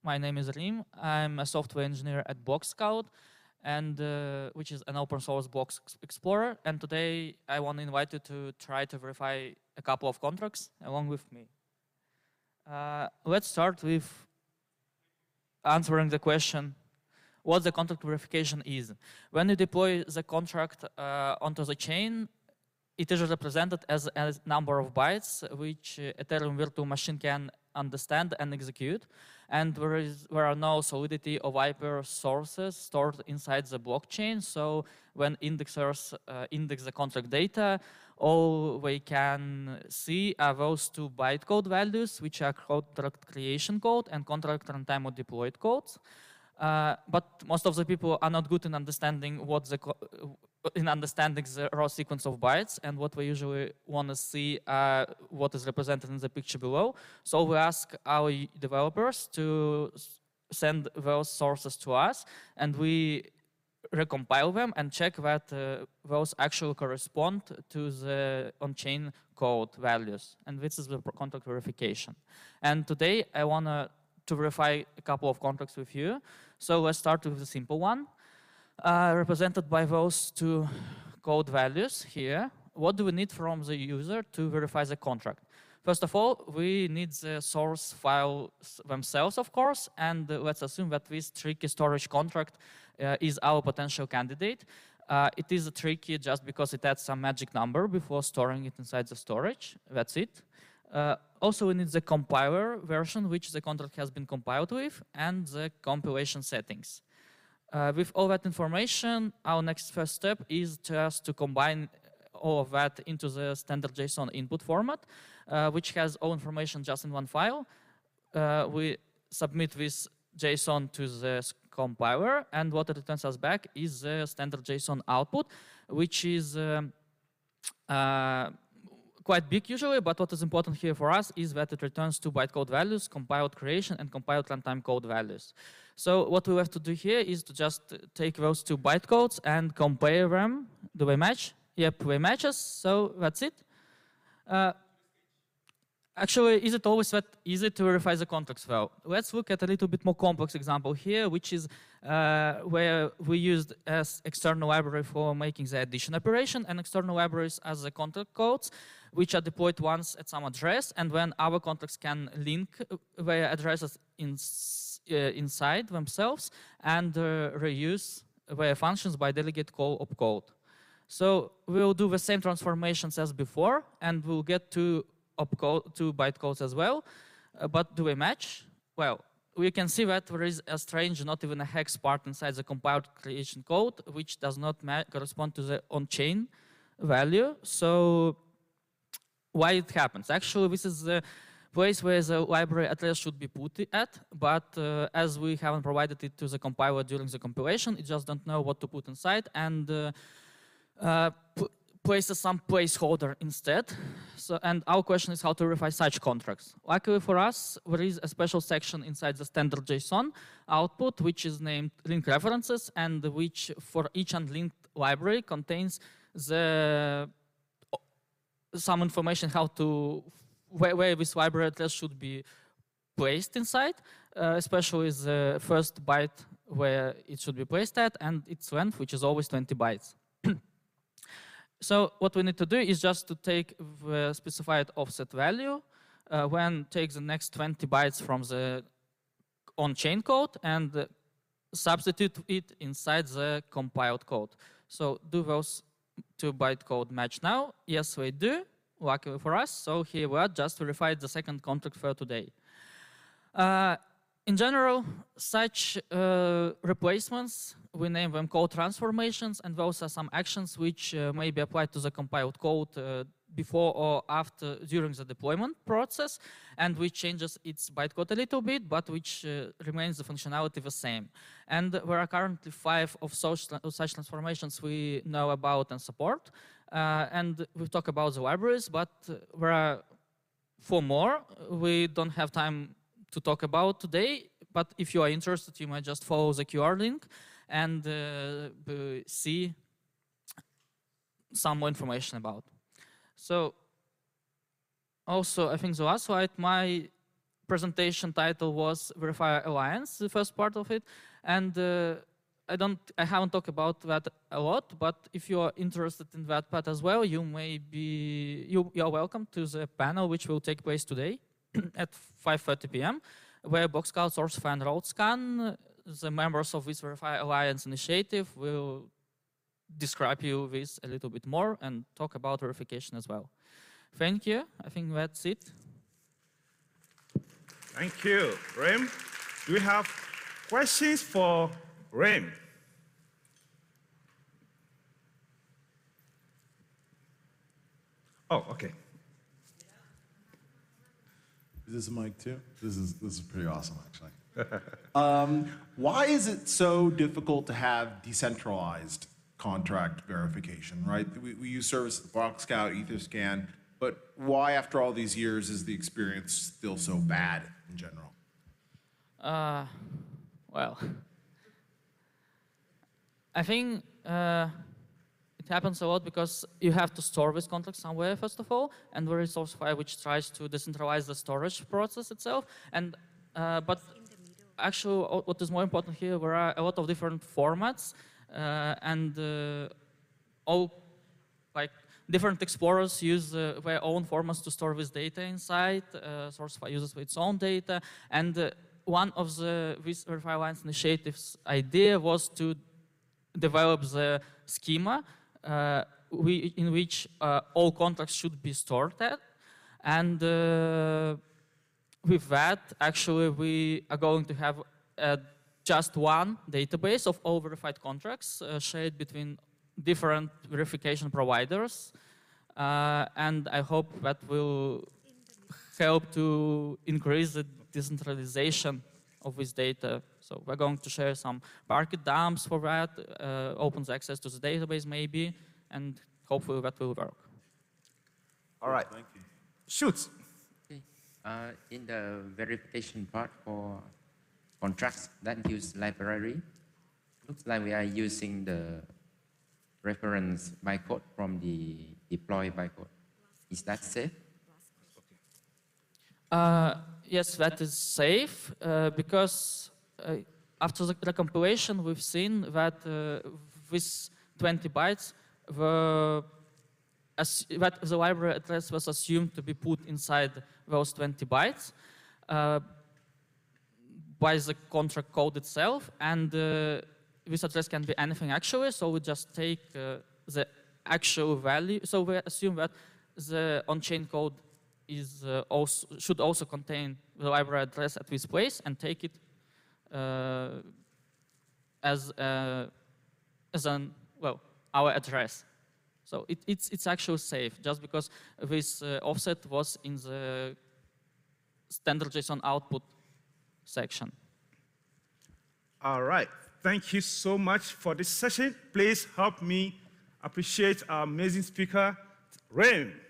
My name is Rim. I'm a software engineer at BlockScout, and which is an open source block explorer. And today I want to invite you to try to verify a couple of contracts along with me. Let's start with answering the question, what the contract verification is. When you deploy the contract onto the chain, it is represented as a number of bytes which Ethereum virtual machine can understand and execute. And there are no solidity or hyper sources stored inside the blockchain. So when indexers index the contract data, all they can see are those two bytecode values, which are contract creation code and contract runtime or deployed codes. But most of the people are not good in understanding the raw sequence of bytes, and what we usually want to see what is represented in the picture below. So we ask our developers to send those sources to us, and we recompile them and check that those actually correspond to the on-chain code values. And this is the contract verification. And today I want to verify a couple of contracts with you. So let's start with the simple one. Represented by those two code values here. What do we need from the user to verify the contract? First of all, we need the source files themselves, of course, and let's assume that this tricky storage contract is our potential candidate. It is tricky just because it adds some magic number before storing it inside the storage. That's it. Also, we need the compiler version, which the contract has been compiled with, and the compilation settings. With all that information, our next first step is just to combine all of that into the standard JSON input format, which has all information just in one file. We submit this JSON to the compiler, and what it returns us back is the standard JSON output, which is quite big usually, but what is important here for us is that it returns two bytecode values, compiled creation and compiled runtime code values. So what we have to do here is to just take those two bytecodes and compare them. Do they match? Yep, they matches, so that's it. Actually, is it always that easy to verify the contracts? Well, let's look at a little bit more complex example here, which is where we used as external library for making the addition operation, and external libraries as the contract codes, which are deployed once at some address, and when our contracts can link their addresses inside themselves and reuse their functions by delegate call opcode. So we'll do the same transformations as before, and we'll get two bytecodes as well. But do they match? Well, we can see that there is a strange, not even a hex part inside the compiled creation code, which does not correspond to the on-chain value. So why it happens? Actually, this is the place where the library address should be put at, but as we haven't provided it to the compiler during the compilation, it just don't know what to put inside, and places some placeholder instead. So, and our question is how to verify such contracts. Luckily for us, there is a special section inside the standard JSON output, which is named link references, and which for each unlinked library contains some information how to where this library address should be placed inside, especially the first byte where it should be placed at, and its length, which is always 20 bytes. So what we need to do is just to take the specified offset value, when take the next 20 bytes from the on-chain code and substitute it inside the compiled code. So do those two bytecode match now? Yes, we do, luckily for us. So here we are, just verified the second contract for today. In general, such replacements, we name them code transformations, and those are some actions which may be applied to the compiled code before or after, during the deployment process, and which changes its bytecode a little bit, but which remains the functionality the same. And there are currently 5 of such transformations we know about and support. And we've talked about the libraries, but there are 4 more we don't have time to talk about today, but if you are interested, you might just follow the QR link and see some more information about. So also, I think the last slide, my presentation title was Verifier Alliance, the first part of it. And I haven't talked about that a lot, but if you are interested in that part as well, you are welcome to the panel which will take place today at 5:30 p.m., where Boxscout, Sourcify, and RoadScan, the members of this Verifier Alliance initiative, will describe you this a little bit more and talk about verification as well. Thank you. I think that's it. Thank you, Rem. Do we have questions for Rem? Oh, okay. Is this a mic too? This is pretty awesome, actually. Why is it so difficult to have decentralized contract verification, right? We use services like Boxscout, Etherscan, but why, after all these years, is the experience still so bad in general? Well, I think it happens a lot because you have to store this contract somewhere, first of all, and there is Sourcify which tries to decentralize the storage process itself. And but actually, what is more important here, there are a lot of different formats, and all like different explorers use their own formats to store this data inside. Sourcify uses its own data, and one of this Verifier Alliance initiative's idea was to develop the schema in which all contracts should be stored at. And with that, actually, we are going to have just one database of all verified contracts shared between different verification providers. And I hope that will help to increase the decentralization of this data. So we're going to share some Parquet dumps for that, opens access to the database maybe, and hopefully that will work. All right. Thank you. Shoot. Okay. In the verification part for contracts that use library, looks like we are using the reference bytecode from the deploy bytecode. Is that safe? Yes, that is safe because after the compilation, we've seen that with 20 bytes, that the library address was assumed to be put inside those 20 bytes by the contract code itself, and this address can be anything actually, so we just take the actual value. So we assume that the on-chain code is should also contain the library address at this place and take it as our address. So it's actually safe just because this offset was in the standard JSON output section. All right. Thank you so much for this session. Please help me appreciate our amazing speaker, Rem.